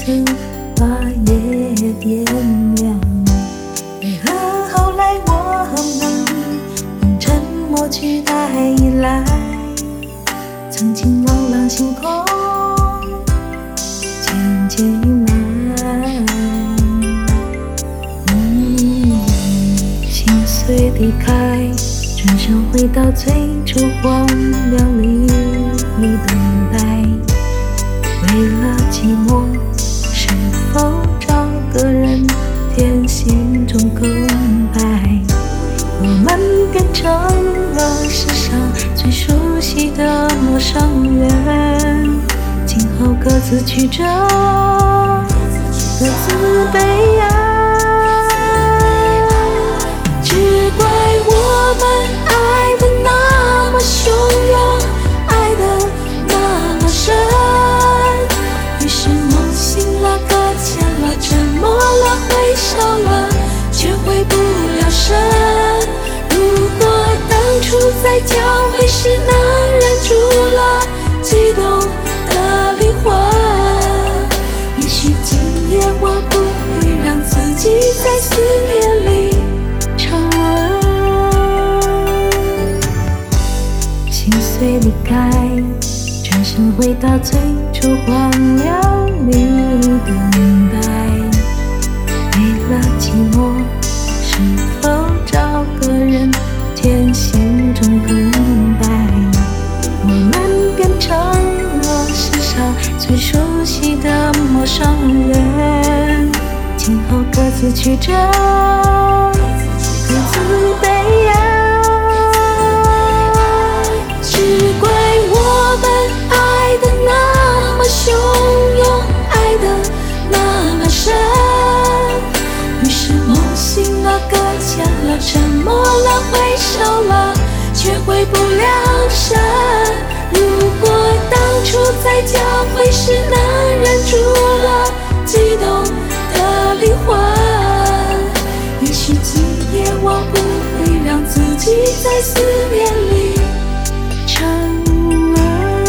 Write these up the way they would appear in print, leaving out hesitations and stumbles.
次把夜点亮。为何后来我们用沉默取代依赖？曾经朗朗星空渐渐阴霾，心碎离开，转身回到最初荒凉里等待。为了寂寞，是否找个人填心中空白？我们变成了世上最熟悉的陌生人，今后各自曲折，各自悲哀。只怪我们爱得那么汹涌，爱得那么深，于是梦醒了，搁浅了，沉默了，回首了，却回不了神。如果当初在交汇时能忍住了激动的灵魂，也许今夜我不会让自己在思念里沉沦。心碎离开，转身回到最初荒凉里等待。为了寂寞，是否找个人填心中空白？我们变成了世上最熟悉的陌生人，今后各自曲折，各自悲哀。只怪我们爱得那么汹涌，爱得那么深，于是梦醒了，搁浅了，沉默了，回首了，却回不了神。如果当初在交汇时能忍住了激动的灵魂，也许今夜我不会让自己在思念里沉沦。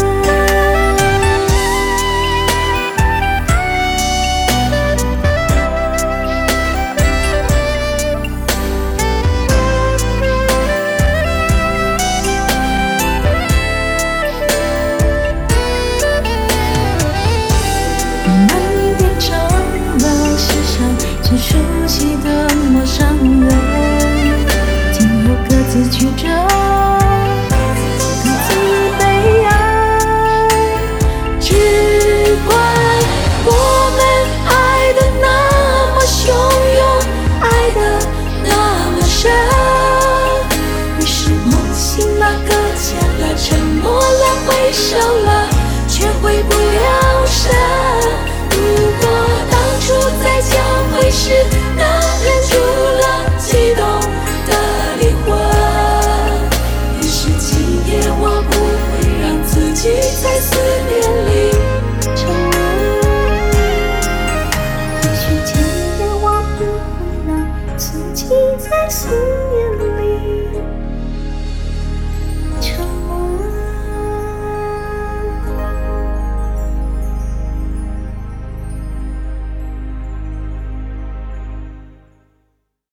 最熟悉的陌生人，今后各自曲折，各自悲哀。只怪我们爱得那么汹涌，爱得那么深，于是梦醒了，搁浅了，沉默了，回首了，却回不了神。如果当初在交汇时能忍住了激动的灵魂，也许今夜我不会让自己在思念里沉沦。也许今夜我不会让自己在思念里